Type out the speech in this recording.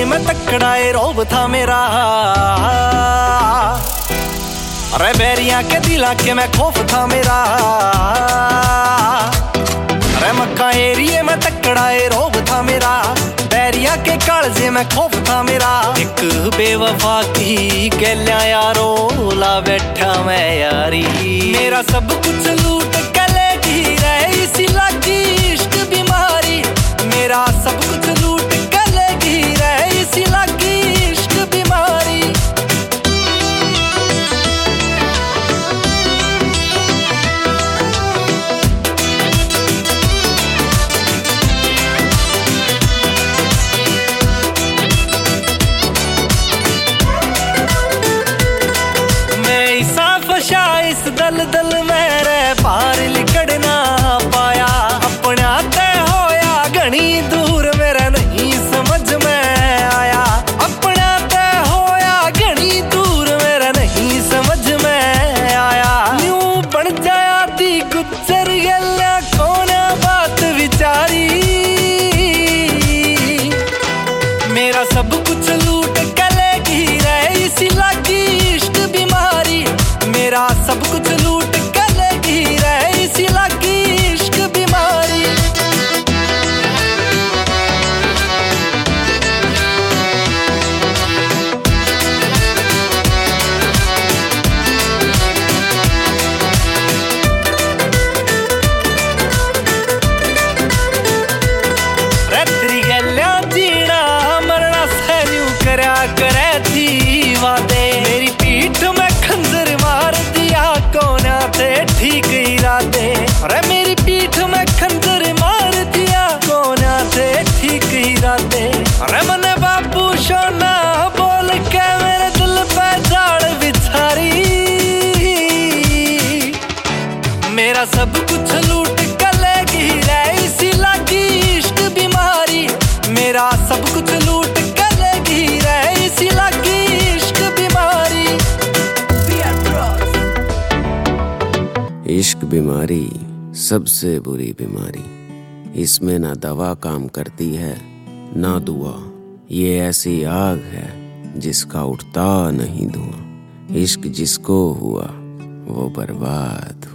ये मैं तकड़ा ए रोब था मेरा। अरे बैरिया के दिला के मैं खौफ था मेरा। अरे मक्का एरिए में तकड़ा ए रोब था मेरा। बैरिया के कालजे में खौफ था मेरा। एक बेवफा की गैल्या यारो ला बैठा मैं यारी। मेरा सब कुछ लूट के लेगी रहे इसी लागी इश्क बीमारी। मेरा सब कुछ लूट के लेगी रहे इसी लागी इश्क बीमारी। इस दलदल में रह पार लिकड़ना पाया। अपना तय होया घनी दूर मेरा नहीं समझ में आया। अपना तय होया घनी दूर मेरा नहीं समझ में आया। यूं बन जाया दी गुजर गया कौन बात विचारी। मेरा सब कुछ लूट के लेगी रहे इसी लागी इश्क बीमारी। मेरा सब कुछ लूट के लेगी रहे इसी लागी इश्क बीमारी। तेरी गल्ला जीना मरना सहन्यू करया करे थी वादे। मेरी पीठ में खंजर मार दिया कोना थे ठीक इरादे। अरे मेरी पीठ में खंजर मार दिया कोना थे ठीक इरादे। अरे मने बापू सोना बोल के मेरे दिल पे जाड़ बिछारी। मेरा सब कुछ लूट के लेगी रहे इसी लागी इश्क बीमारी। मेरा सब कुछ लूट के लेगी रहे इसी लागी इश्क बीमारी। इश्क बीमारी सबसे बुरी बीमारी। इसमें ना दवा काम करती है ना दुआ। ये ऐसी आग है जिसका उठता नहीं धुआं। इश्क जिसको हुआ वो बर्बाद हुआ।